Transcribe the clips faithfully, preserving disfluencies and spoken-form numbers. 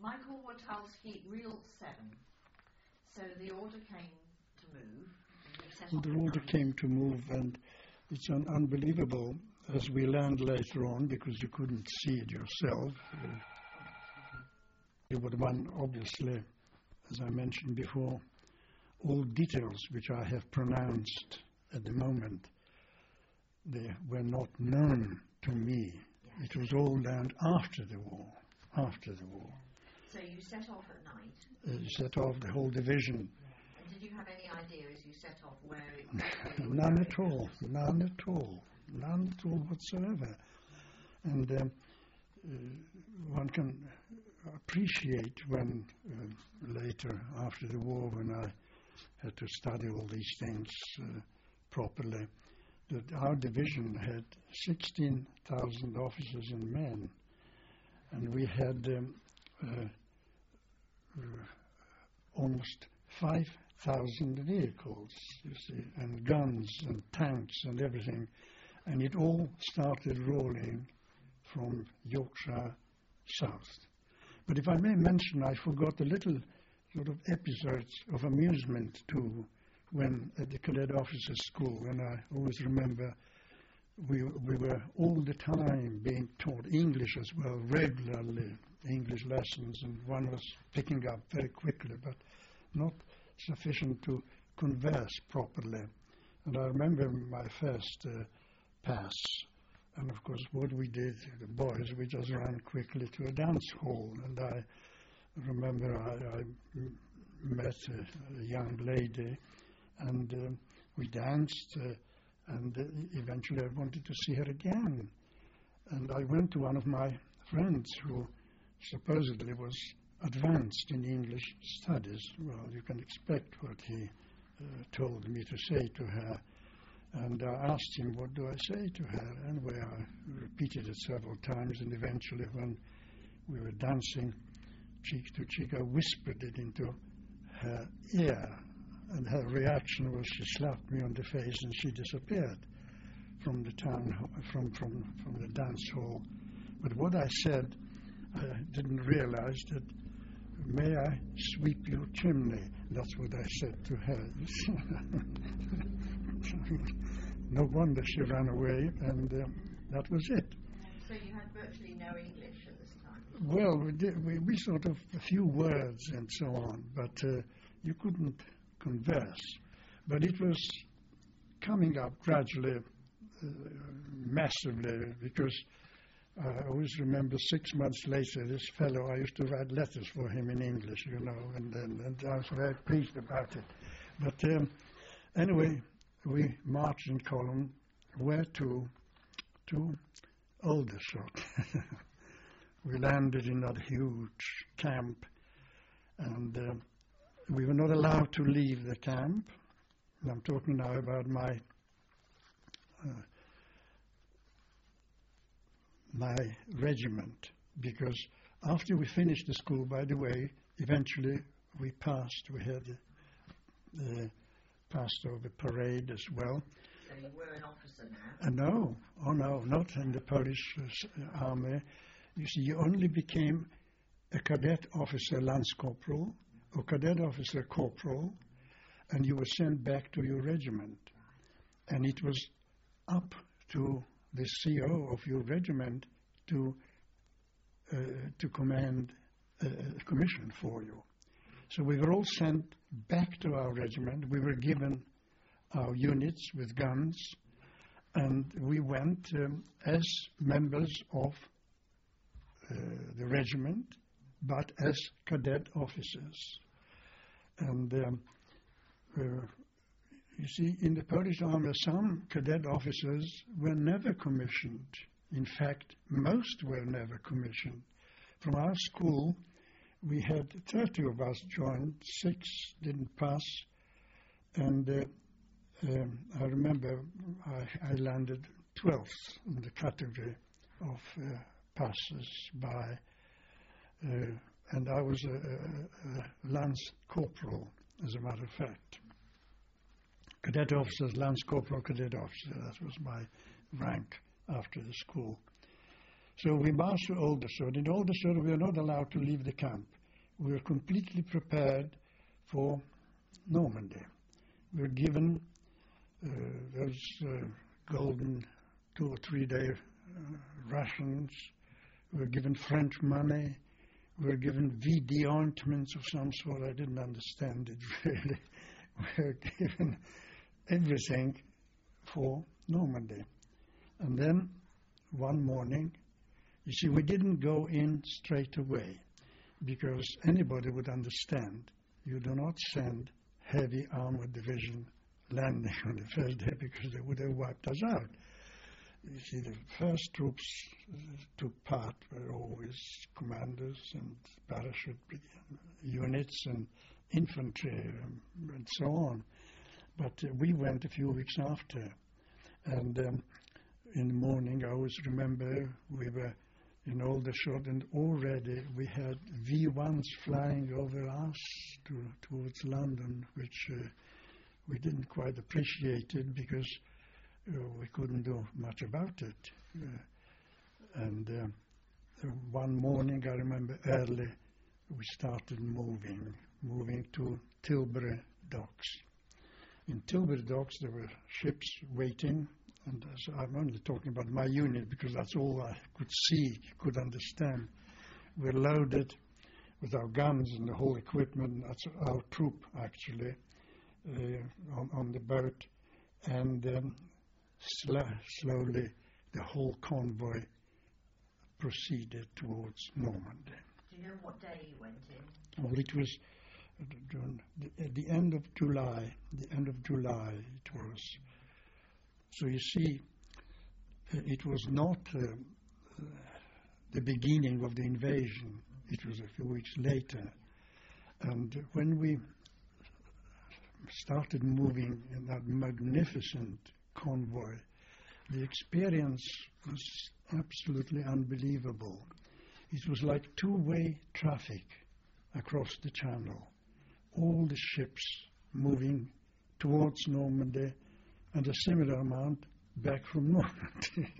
Michael Watalski, Reel seven. So the order came to move. Well, the order came to move, and it's un unbelievable as we learned later on, because you couldn't see it yourself. Uh, it would one, obviously, as I mentioned before, all details which I have pronounced at the moment, they were not known to me. Yeah. It was all learned after the war, after the war. So you set off at night? Uh, you set off the whole division. Yeah. And did you have any idea as you set off where it None at all, none at all, none at all whatsoever. And um, uh, one can appreciate when uh, later, after the war, when I had to study all these things uh, properly, that our division had sixteen thousand officers and men, and we had um, uh, uh, almost five thousand vehicles, you see, and guns and tanks and everything, and it all started rolling from Yorkshire south. But if I may mention, I forgot a little sort of episodes of amusement too, when at the cadet officers' school, when I always remember we, we were all the time being taught English as well, regularly, English lessons, and one was picking up very quickly, but not sufficient to converse properly. And I remember my first uh, pass, and of course what we did, the boys, we just ran quickly to a dance hall, and I remember I, I met a, a young lady, and uh, we danced, uh, and uh, eventually I wanted to see her again. And I went to one of my friends who supposedly was advanced in English studies. Well, you can expect what he uh, told me to say to her. And I asked him, what do I say to her? Anyway, I repeated it several times, and eventually when we were dancing cheek to cheek, I whispered it into her ear. And her reaction was she slapped me on the face and she disappeared from the town, from, from, from the dance hall. But what I said, I didn't realize that, may I sweep your chimney? That's what I said to her. No wonder she ran away, and uh, that was it. So you had virtually no English at this time? Well, we, did, we, we sort of, a few words and so on, but uh, you couldn't converse. But it was coming up gradually, uh, massively, because uh, I always remember six months later, this fellow, I used to write letters for him in English, you know, and, and, and I was very pleased about it. But um, anyway, we marched in column, where to? To Aldershot. We landed in that huge camp, and uh, we were not allowed to leave the camp. And I'm talking now about my uh, my regiment, because after we finished the school, by the way, eventually we passed. We had the uh, passed over parade as well. So you were an officer now? Uh, no, oh no, not in the Polish uh, army. You see, you only became a cadet officer Lance Corporal or cadet officer Corporal, and you were sent back to your regiment. And it was up to the C O of your regiment to uh, to command a commission for you. So we were all sent back to our regiment. We were given our units with guns, and we went um, as members of uh, the regiment, but as cadet officers. And um, uh, you see, in the Polish army, some cadet officers were never commissioned. In fact, most were never commissioned. From our school, we had thirty of us joined, six didn't pass, and uh, um, I remember I, I landed twelfth in the category of uh, passes by, uh, and I was a, a, a Lance Corporal, as a matter of fact. Cadet officers, Lance Corporal, cadet officer, that was my rank after the school. So we marched to Aldershot. In Aldershot, we were not allowed to leave the camp. We were completely prepared for Normandy. We were given uh, those uh, golden two or three day uh, rations. We were given French money. We were given V D ointments of some sort. I didn't understand it really. We were given everything for Normandy. And then one morning, you see, we didn't go in straight away because anybody would understand you do not send heavy armored division landing on the first day because they would have wiped us out. You see, the first troops uh, took part were always commanders and parachute units and infantry um, and so on. But uh, we went a few weeks after. And um, in the morning, I always remember we were in Aldershot, and already we had V ones flying over us to, towards London, which uh, we didn't quite appreciate it because uh, we couldn't do much about it. Uh, and uh, one morning, I remember early, we started moving, moving to Tilbury docks. In Tilbury docks, there were ships waiting. And so I'm only talking about my unit because that's all I could see, could understand. We're loaded with our guns and the whole equipment. That's our troop, actually, uh, on, on the boat. And um, sl slowly, the whole convoy proceeded towards Normandy. Do you know what day you went in? Well, it was uh, at the end of July. The end of July it was. So you see, uh, it was not uh, uh, the beginning of the invasion. It was a few weeks later. And when we started moving in that magnificent convoy, the experience was absolutely unbelievable. It was like two-way traffic across the channel. All the ships moving towards Normandy, and a similar amount back from Normandy.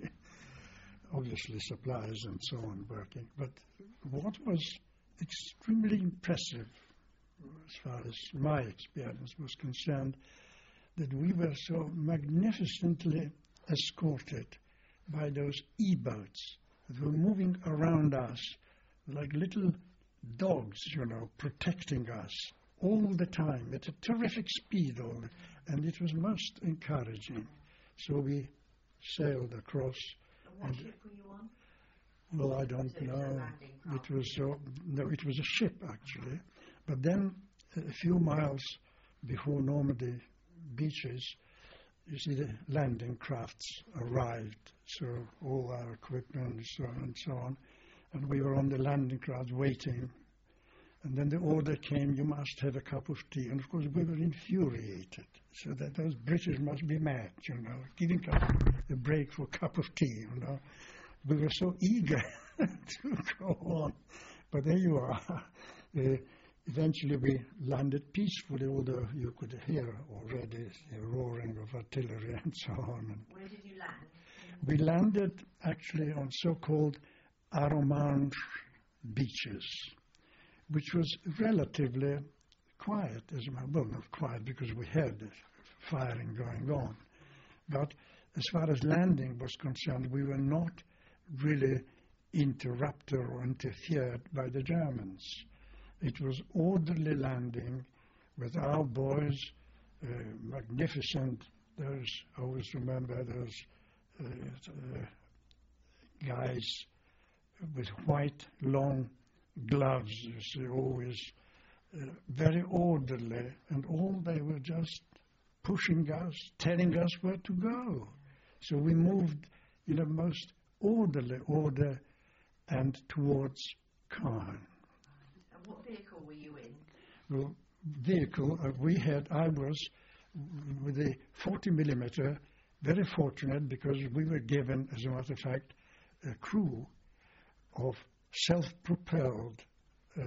Obviously supplies and so on working. But what was extremely impressive, as far as my experience was concerned, that we were so magnificently escorted by those E-boats that were moving around us like little dogs, you know, protecting us all the time at a terrific speed, all the, and it was most encouraging. So we sailed across. And what ship were you on? Well, I don't So it was a know. landing It craft. was uh, no, it was a ship actually. But then a few miles before Normandy beaches, you see the landing crafts arrived. So all our equipment and so on and so on, and we were on the landing craft waiting. And then the order came, you must have a cup of tea. And of course we were infuriated. So that those British must be mad, you know, giving us a break for a cup of tea, you know. We were so eager to go on. But there you are. Uh, eventually we landed peacefully, although you could hear already the roaring of artillery and so on. And Where did you land? we landed actually on so-called Arromanches beaches, which was relatively quiet, as well, well, not quiet because we had firing going on. But as far as landing was concerned, we were not really interrupted or interfered by the Germans. It was orderly landing with our boys, uh, magnificent. Those, I always remember those uh, uh, guys with white, long gloves, you see, always uh, very orderly, and all they were just pushing us, telling us where to go. So we moved in a most orderly order and towards Caen. And what vehicle were you in? Well, vehicle uh, we had, I was with a forty millimeter, very fortunate because we were given, as a matter of fact, a crew of self-propelled uh,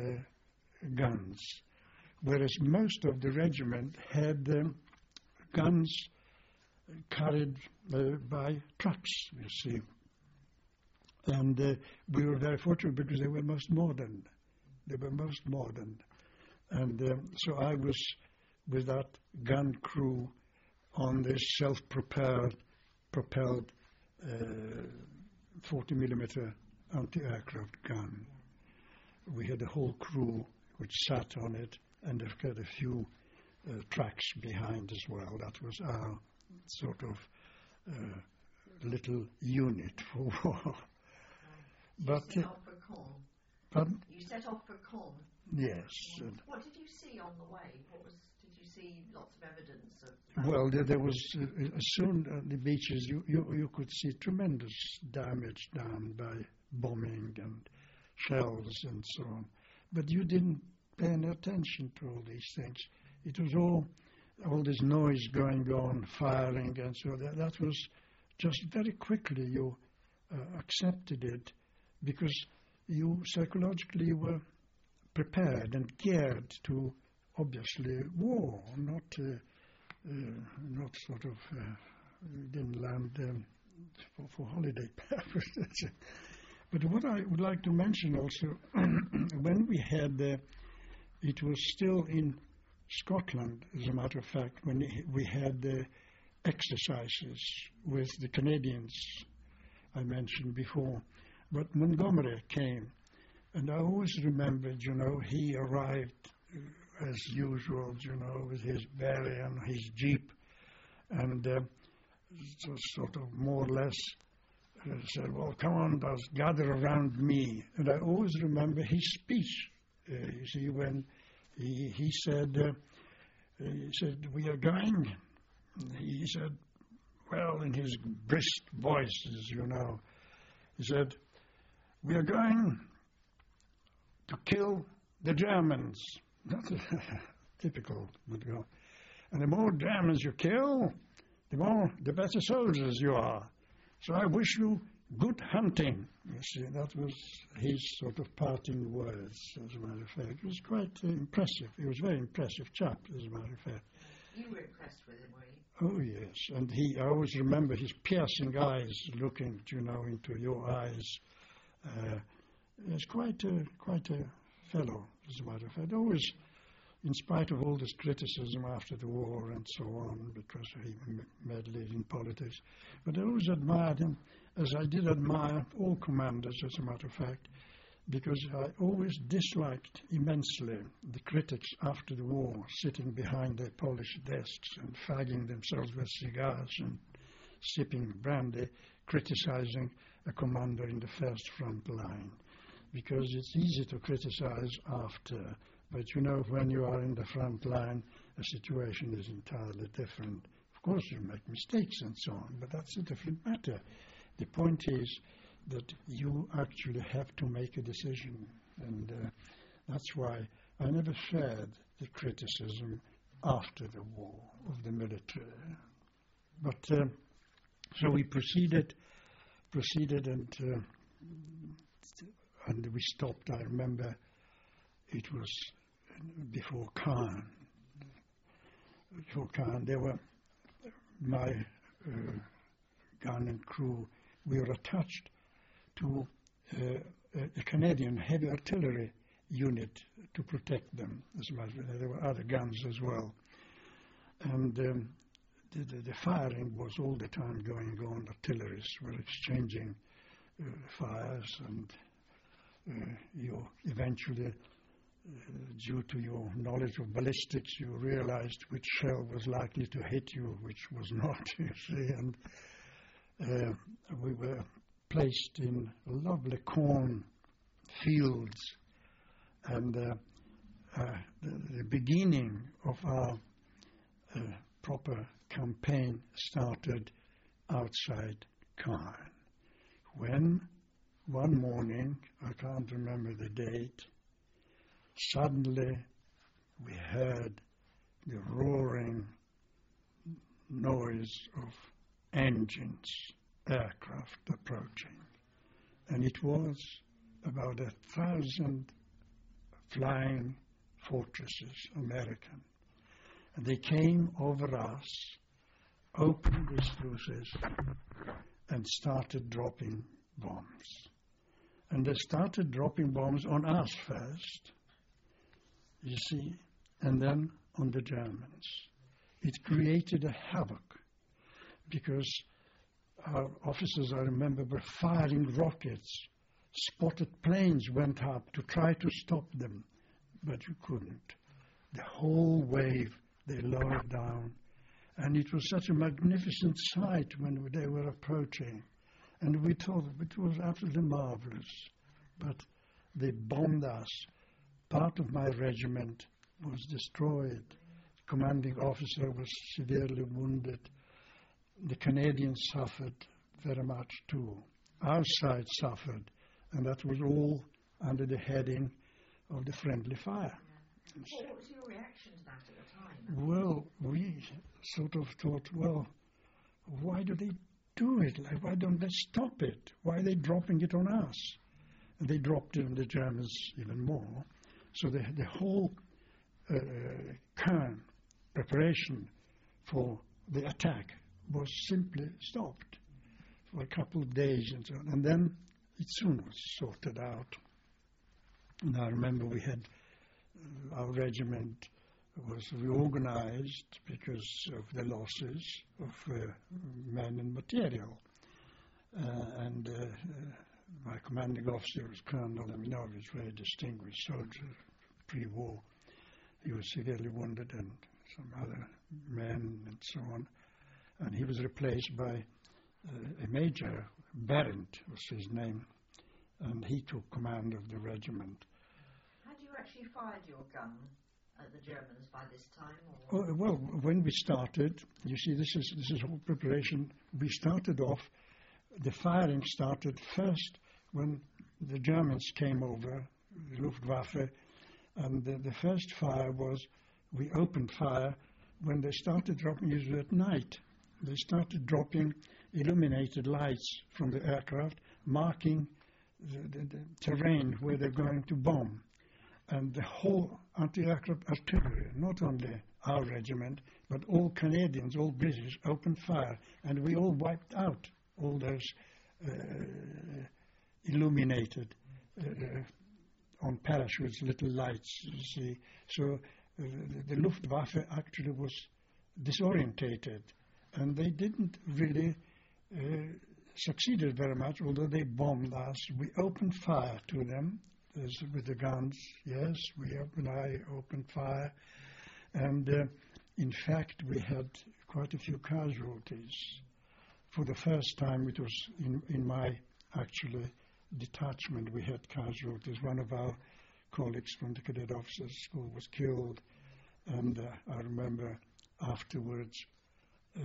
guns, whereas most of the regiment had um, guns carried uh, by trucks, you see. And uh, we were very fortunate because they were most modern. They were most modern. And um, so I was with that gun crew on this self-propelled propelled, uh, forty millimeter anti-aircraft gun. We had a whole crew which sat on it, and they've got a few uh, tracks behind as well. That was our sort of uh, little unit for war. But you set uh, off for Caen. Pardon? You set off for Caen. Yes. And what did you see on the way? What was? Did you see lots of evidence of? well, there, there was uh, uh, soon on the beaches you, you you could see tremendous damage done by bombing and shells and so on, but you didn't pay any attention to all these things. It was all all this noise going on, firing, and so that that was just very quickly you uh, accepted it because you psychologically were prepared and geared to obviously war, not uh, uh, not sort of uh, didn't land um, for, for holiday purposes. But what I would like to mention also, when we had, uh, it was still in Scotland, as a matter of fact, when we had uh, exercises with the Canadians I mentioned before. But Montgomery came, and I always remembered, you know, he arrived uh, as usual, you know, with his Berry and his Jeep, and uh, so sort of more or less uh, said, well, come on, guys, gather around me. And I always remember his speech, uh, you see, when he, he said, uh, he said, we are going, he said, well, in his brisk voice, as you know, he said, we are going to kill the Germans. That's typical. And the more Germans you kill, the more, the better soldiers you are. So I wish you good hunting. You see, that was his sort of parting words, as a matter of fact. It was quite uh, impressive. He was a very impressive chap, as a matter of fact. You were impressed with him, were you? Oh, yes. And he, I always remember his piercing eyes looking, you know, into your eyes. Uh, he's quite a, quite a fellow, as a matter of fact. Always, in spite of all this criticism after the war and so on, because he m- meddled in politics, but I always admired him, as I did admire all commanders, as a matter of fact, because I always disliked immensely the critics after the war, sitting behind their polished desks and fagging themselves with cigars and sipping brandy, criticizing a commander in the first front line. Because it's easy to criticize after, but you know, when you are in the front line, the situation is entirely different. Of course, you make mistakes and so on, but that's a different matter. The point is that you actually have to make a decision, and uh, that's why I never shared the criticism after the war of the military. But uh, so we proceeded, proceeded, and uh, and we stopped. I remember it was before Caen. Before Caen, there were my uh, gun and crew. We were attached to uh, a Canadian heavy artillery unit to protect them. As a matter of fact, there were other guns as well. And um, the, the, the firing was all the time going on. Artillerists were exchanging uh, fires, and uh, you eventually, uh, due to your knowledge of ballistics, you realized which shell was likely to hit you, which was not, you see. And uh, we were placed in lovely corn fields, and uh, uh, the, the beginning of our uh, proper campaign started outside Caen, when one morning, I can't remember the date, suddenly we heard the roaring noise of engines, aircraft approaching, and it was about a thousand flying fortresses, American, and they came over us, opened the sluices, and started dropping bombs. And they started dropping bombs on us first, you see, and then on the Germans. It created a havoc because our officers, I remember, were firing rockets. Spotted planes went up to try to stop them, but you couldn't. The whole wave, they lowered down. And it was such a magnificent sight when they were approaching. And we thought it was absolutely marvelous. But they bombed us. Part of my regiment was destroyed. The commanding officer was severely wounded. The Canadians suffered very much too. Our side suffered. And that was all under the heading of the friendly fire. Yeah. What was your reaction to that at the time? Well, we sort of thought, well, why do they do it? Like, why don't they stop it? Why are they dropping it on us? And they dropped it on the Germans even more. So the, the whole uh, Kern preparation for the attack was simply stopped for a couple of days and so on. And then it soon was sorted out. And I remember we had uh, our regiment was reorganized because of the losses of uh, men and material. Uh, and uh, uh, my commanding officer was Colonel Laminovich, very distinguished soldier, pre-war. He was severely wounded, and some other men and so on. And he was replaced by uh, a major, Berendt was his name, and he took command of the regiment. Had you actually fired your gun at the Germans by this time? Or? Oh, well, when we started, you see, this is this is all preparation. We started off, the firing started first when the Germans came over, the Luftwaffe, and the, the first fire was, we opened fire when they started dropping, usually at night. They started dropping illuminated lights from the aircraft, marking the, the, the terrain where they're going to bomb. And the whole anti-aircraft artillery, not only our regiment, but all Canadians, all British, opened fire. And we all wiped out all those uh, illuminated, uh, on parachutes, little lights, you see. So uh, the, the Luftwaffe actually was disorientated. And they didn't really uh, succeeded very much, although they bombed us. We opened fire to them. With the guns, yes, we opened, I opened fire, and uh, in fact we had quite a few casualties. For the first time, it was in, in my actually detachment, we had casualties. One of our colleagues from the Cadet Officers School was killed, and uh, I remember afterwards uh,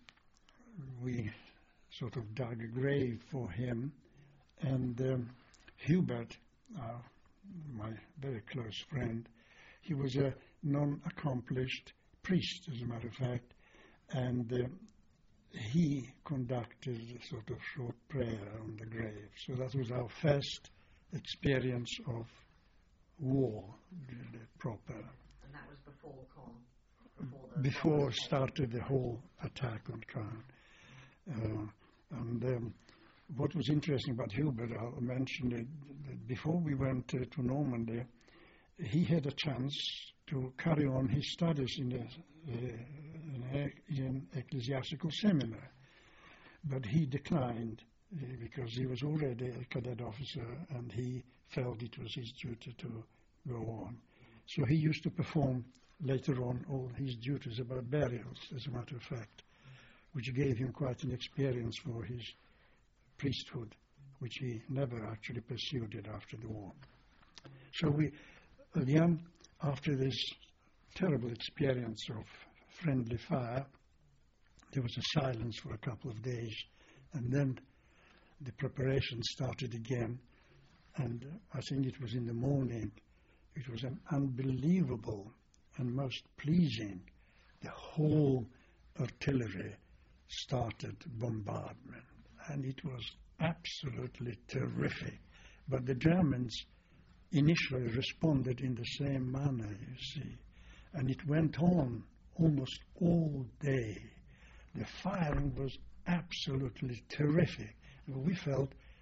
we sort of dug a grave for him, and um, Hubert, Uh, my very close friend, he was a non-accomplished priest, as a matter of fact, and uh, he conducted a sort of short prayer on the grave. So that was our first experience of war, really proper. And that was before Caen? Before, the before started the whole attack on Caen. Uh, and um, what was interesting about Hubert, I'll mention it, that before we went uh, to Normandy, he had a chance to carry on his studies in, a, uh, in, a, in ecclesiastical seminar. But he declined uh, because he was already a cadet officer and he felt it was his duty to go on. So he used to perform later on all his duties about burials, as a matter of fact, which gave him quite an experience for his priesthood, which he never actually pursued it after the war. So we, again, after this terrible experience of friendly fire, there was a silence for a couple of days, and then the preparation started again, and I think it was in the morning. It was an unbelievable and most pleasing. The whole artillery started bombardment, and it was absolutely terrific. But the Germans initially responded in the same manner, you see, and it went on almost all day. The firing was absolutely terrific. We felt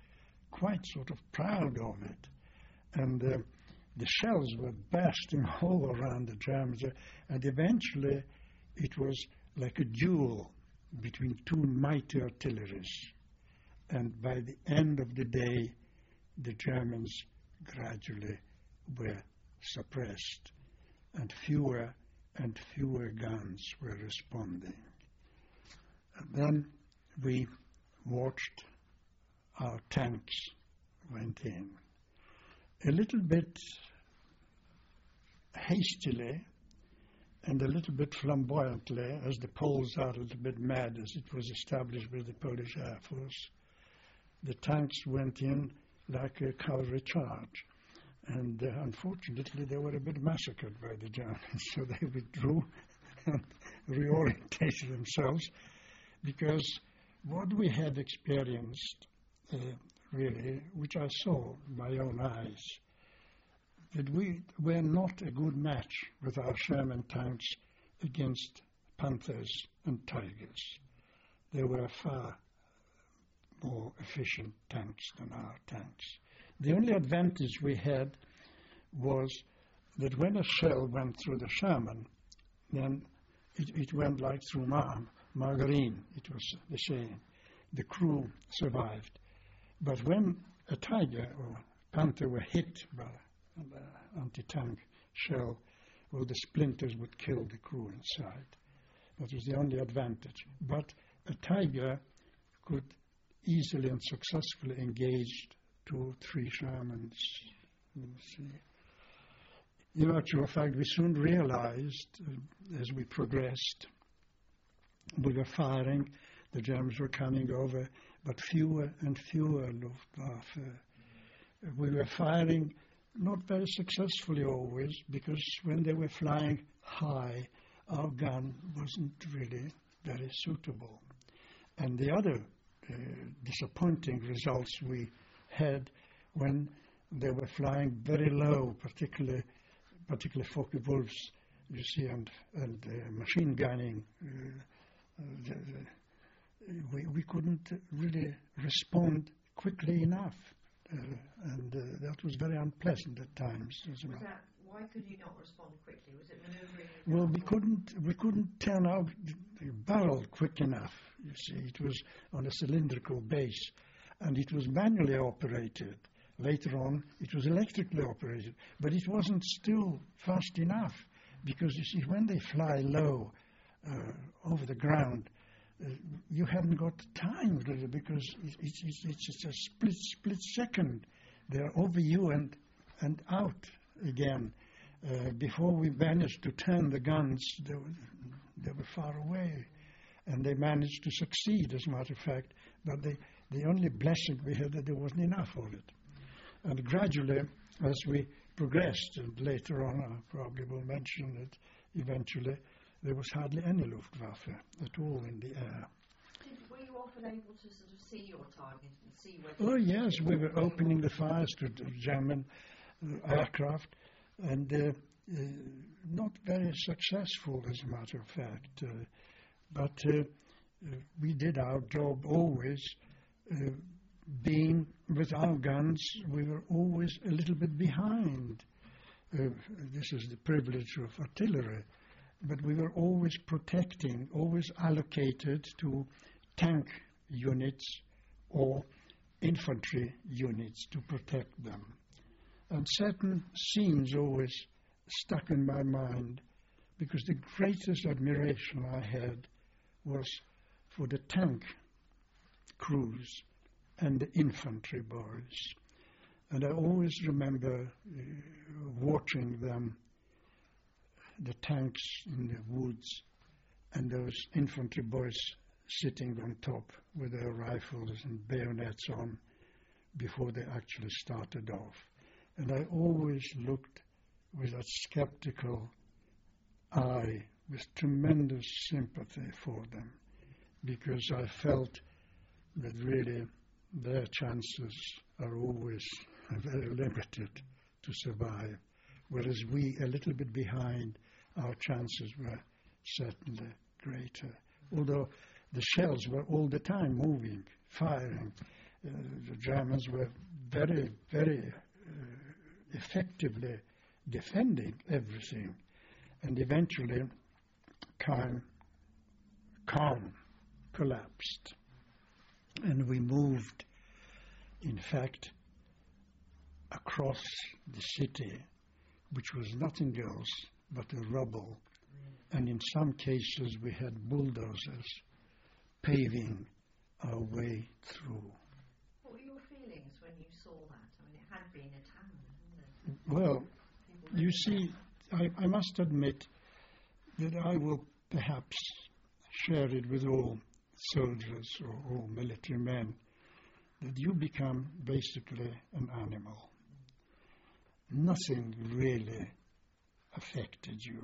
quite sort of proud of it. And uh, the shells were bursting all around the Germans, uh, and eventually it was like a duel between two mighty artilleries. And by the end of the day, the Germans gradually were suppressed, and fewer and fewer guns were responding. And then we watched our tanks went in. A little bit hastily and a little bit flamboyantly, as the Poles are a little bit mad, as it was established with the Polish Air Force, the tanks went in like a cavalry charge. And uh, unfortunately, they were a bit massacred by the Germans, so they withdrew and reorientated themselves, because what we had experienced, uh, really, which I saw with my own eyes, that we were not a good match with our Sherman tanks against Panthers and Tigers. They were far more efficient tanks than our tanks. The only advantage we had was that when a shell went through the Sherman, then it, it went like through mar- margarine. It was the same. The crew survived. But when a Tiger or Panther were hit by an anti-tank shell, well, the splinters would kill the crew inside. That was the only advantage. But a Tiger could easily and successfully engage two, three Shermans. In actual fact, we soon realized, uh, as we progressed, we were firing, the Germans were coming over, but fewer and fewer Luftwaffe. Uh, we were firing not very successfully always, because when they were flying high, our gun wasn't really very suitable. And the other uh, disappointing results we had when they were flying very low, particularly particularly Focke-Wulfs, you see, and, and uh, machine gunning. Uh, uh, the, the, we, we couldn't really respond quickly enough, uh, and uh, that was very unpleasant at times. Was that, why could you not respond quickly? Was it manoeuvring? Well, we couldn't we couldn't turn out the barrel quick enough. You see, it was on a cylindrical base, and it was manually operated. Later on, it was electrically operated, but it wasn't still fast enough, because you see, when they fly low uh, over the ground, uh, you haven't got time really, because it, it, it, it's just a split split second. They're over you and and out again. Uh, before we managed to turn the guns, they were, they were far away, and they managed to succeed, as a matter of fact. But they, the only blessing we had that there wasn't enough of it. And gradually, as we progressed, and later on I probably will mention that eventually there was hardly any Luftwaffe at all in the air. Did, were you often able to sort of see your target and see whether... Oh yes, we were opening the fires to the German uh, aircraft, and uh, uh, not very successful, as a matter of fact. Uh, but uh, uh, we did our job always. Uh, being with our guns, we were always a little bit behind. Uh, this is the privilege of artillery. But we were always protecting, always allocated to tank units or infantry units to protect them. And certain scenes always stuck in my mind, because the greatest admiration I had was for the tank crews and the infantry boys. And I always remember uh, watching them, the tanks in the woods, and those infantry boys sitting on top with their rifles and bayonets on before they actually started off. And I always looked with that skeptical eye, with tremendous sympathy for them, because I felt that really their chances are always very limited to survive, whereas we, a little bit behind, our chances were certainly greater. Although the shells were all the time moving, firing, uh, the Germans were very, very uh, effectively defending everything, and eventually Caen, Caen collapsed, and we moved, in fact, across the city, which was nothing else but a rubble, and in some cases we had bulldozers paving our way through. What were your feelings when you saw that? I mean, it had been a town, hadn't it? Well, you see, I, I must admit that I will perhaps share it with all soldiers or all military men, that you become basically an animal. Nothing really affected you.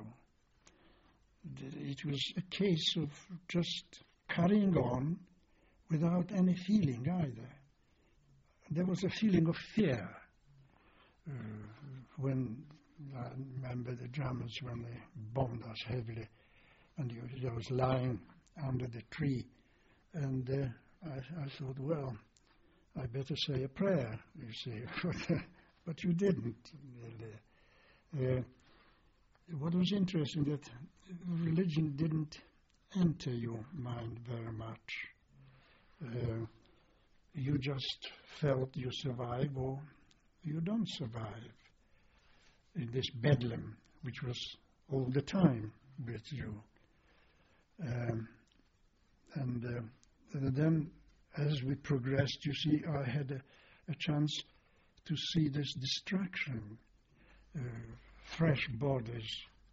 It was a case of just carrying on without any feeling either. There was a feeling of fear uh, when I remember the Germans, when they bombed us heavily, and you, I was lying under the tree, and uh, I, I thought, well, I better say a prayer, you see, but you didn't really. Uh, what was interesting, that religion didn't enter your mind very much. Uh, you just felt you survive or you don't survive in this bedlam, which was all the time with you. Um, and, uh, and then as we progressed, you see, I had a, a chance to see this destruction, uh, fresh bodies,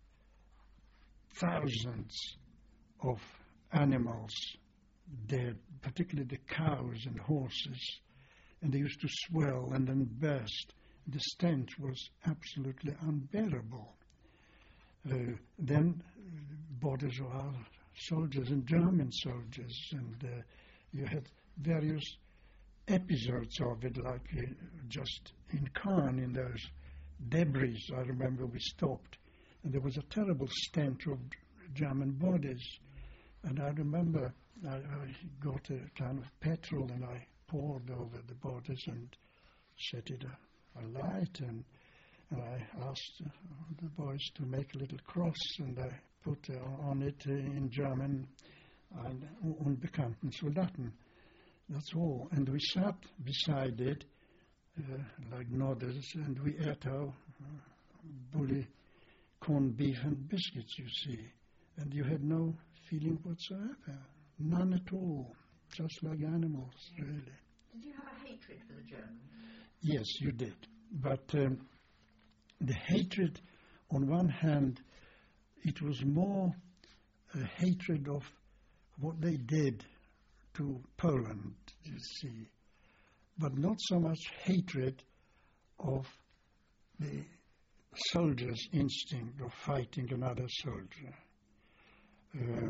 thousands of animals dead, particularly the cows and horses, and they used to swell and then burst. The stench was absolutely unbearable. Uh, then uh, bodies of our soldiers and German soldiers, and uh, you had various episodes of it, like uh, just in Caen, in those debris. I remember we stopped, and there was a terrible stench of German bodies. And I remember I, I got a kind of petrol, and I poured over the bodies and set it a, a light, and, and I asked uh, the boys to make a little cross, and I put uh, on it uh, in German, ein unbekannten Soldaten. That's all. And we sat beside it uh, like nodders, and we ate our uh, bully corned beef and biscuits, you see. And you had no feeling whatsoever. None at all. Just like animals, really. Did you have a hatred for the Germans? Yes, you did. But um, the hatred, on one hand, it was more a hatred of what they did to Poland, you see, but not so much hatred of the soldier's instinct of fighting another soldier. Uh,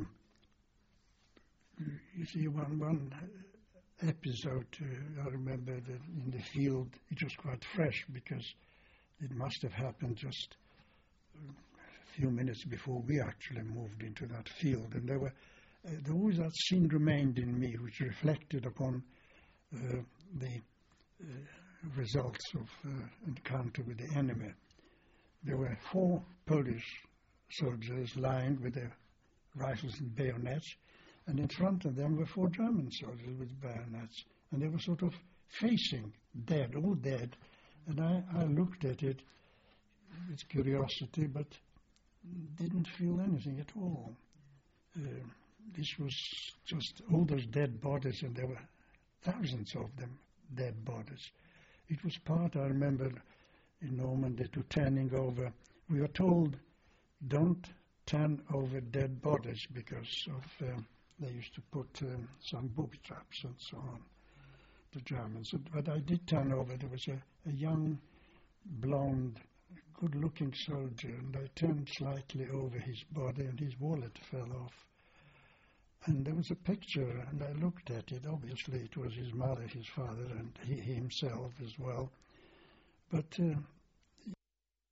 you see, one, one episode, uh, I remember that in the field, it was quite fresh because it must have happened just a few minutes before we actually moved into that field. And there were, uh, there always that scene remained in me, which reflected upon uh, the uh, results of uh, encounter with the enemy. There were four Polish soldiers lying with their rifles and bayonets, and in front of them were four German soldiers with bayonets, and they were sort of facing, dead, all dead. And I, I looked at it with curiosity, but didn't feel anything at all. Uh, this was just all those dead bodies, and there were thousands of them, dead bodies. It was part, I remember, in Normandy, to turning over. We were told, don't turn over dead bodies, because of um, they used to put um, some booby traps and so on, the Germans. But I did turn over. There was a, a young, blonde, good-looking soldier, and I turned slightly over his body, and his wallet fell off. And there was a picture, and I looked at it. Obviously, it was his mother, his father, and he, he himself as well. But uh,